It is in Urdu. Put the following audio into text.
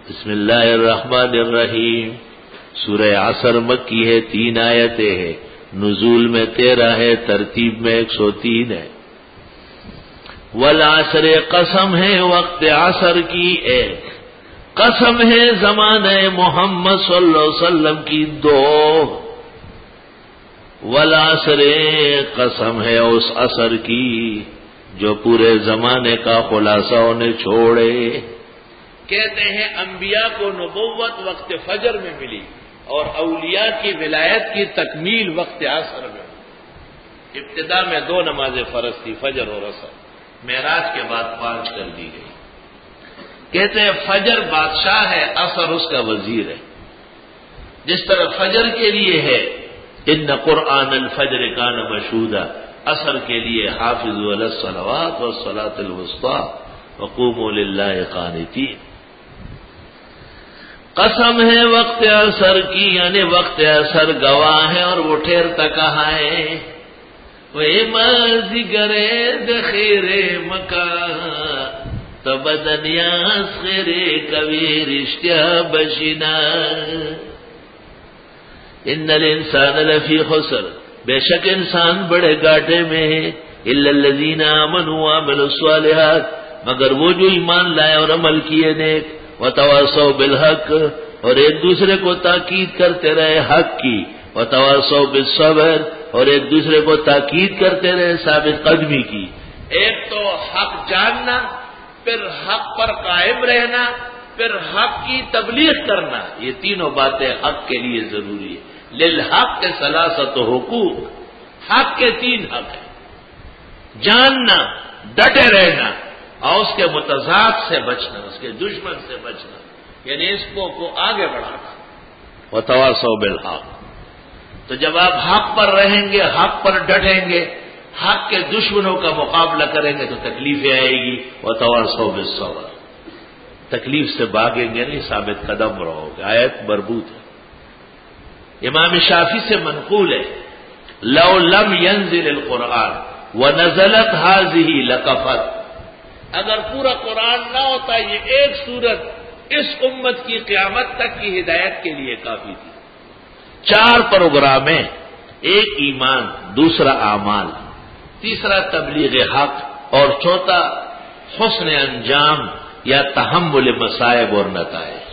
بسم اللہ الرحمن الرحیم. سورہ عصر مکی ہے، 3 آیتیں ہیں، نزول میں 13 ہے، ترتیب میں 103 ہے. والعصر قسم ہے وقت عصر کی ایک، قسم ہے زمانہ محمد صلی اللہ علیہ وسلم کی 2. والعصر قسم ہے اس عصر کی جو پورے زمانے کا خلاصہ انہیں چھوڑے. کہتے ہیں انبیاء کو نبوت وقت فجر میں ملی اور اولیاء کی ولایت کی تکمیل وقت عصر میں. ابتدا میں 2 نمازیں فرض تھی، فجر اور عصر، معراج کے بعد 5 کر دی گئی. کہتے ہیں فجر بادشاہ ہے، عصر اس کا وزیر ہے. جس طرح فجر کے لیے ہے ان قرآن الفجر کان مشہودا، عصر کے لیے حافظوا علی الصلوات والصلاۃ الوسطی وقوموا للہ قانتین. قسم ہے وقت عصر کی، یعنی وقت عصر گواہ ہے اور وہ ٹھہرتا کہاں ہے. وہ مازیگر دخیر مکان تب دنیاس خیر کبھی رشتہ بشنا. ان الانسان لفی خسر، بے شک انسان بڑے گھاٹے میں ہے. الا الذین آمنوا وعملوا الصالحات، مگر وہ جو ایمان لائے اور عمل کیے نیک. وتواصوا بالحق، اور ایک دوسرے کو تاکید کرتے رہے حق کی. وتواصوا بالصبر، اور ایک دوسرے کو تاکید کرتے رہے ثابت قدمی کی. ایک تو حق جاننا، پھر حق پر قائم رہنا، پھر حق کی تبلیغ کرنا، یہ تینوں باتیں حق کے لیے ضروری ہے. للحق کے ثلاثت حقوق، حق کے 3 حق ہیں: جاننا، ڈٹے رہنا، اور اس کے متضاد سے بچنا، اس کے دشمن سے بچنا، یعنی اس کو آگے بڑھانا. وتواصوا بالحق. تو جب آپ حق پر رہیں گے، حق پر ڈٹیں گے، حق کے دشمنوں کا مقابلہ کریں گے تو تکلیفیں آئے گی. وتواصوا بالصبر، تکلیف سے بھاگیں گے نہیں، ثابت قدم رہو گے. آیت مربوط ہے. امام شافعی سے منقول ہے لو لم ينزل القرآن ونزلت هذه لکفت، اگر پورا قرآن نہ ہوتا یہ ایک سورت اس امت کی قیامت تک کی ہدایت کے لیے کافی تھی. 4 پروگرامیں: ایک ایمان، دوسرا اعمال، تیسرا تبلیغ حق، اور چوتھا حسن انجام یا تحمل مصائب اور نتائج.